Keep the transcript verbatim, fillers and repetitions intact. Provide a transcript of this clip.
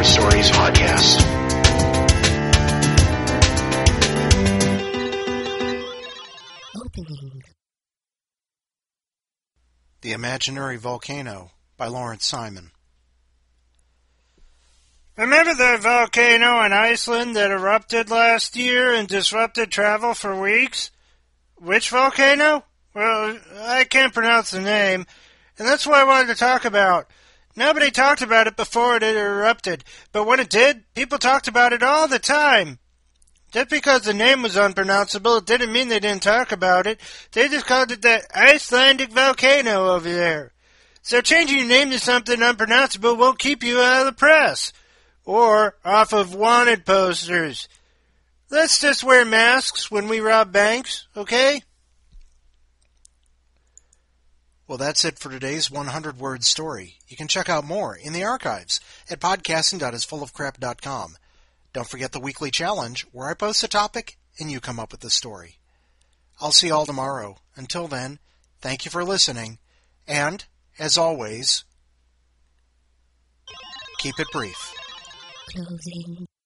Word Stories podcast. Opening. The Imaginary Volcano by Lawrence Simon. Remember the volcano in Iceland that erupted last year and disrupted travel for weeks? Which volcano? Well, I can't pronounce the name, and that's what I wanted to talk about. Nobody talked about it before it erupted, but when it did, people talked about it all the time. Just because the name was unpronounceable, it didn't mean they didn't talk about it. They just called it the Icelandic volcano over there. So changing your name to something unpronounceable won't keep you out of the press. Or off of wanted posters. Let's just wear masks when we rob banks, okay? Well, that's it for today's one hundred word story. You can check out more in the archives at podcasting dot is full of crap dot com. Don't forget the weekly challenge, where I post a topic and you come up with the story. I'll see you all tomorrow. Until then, thank you for listening, and, as always, keep it brief. Closing.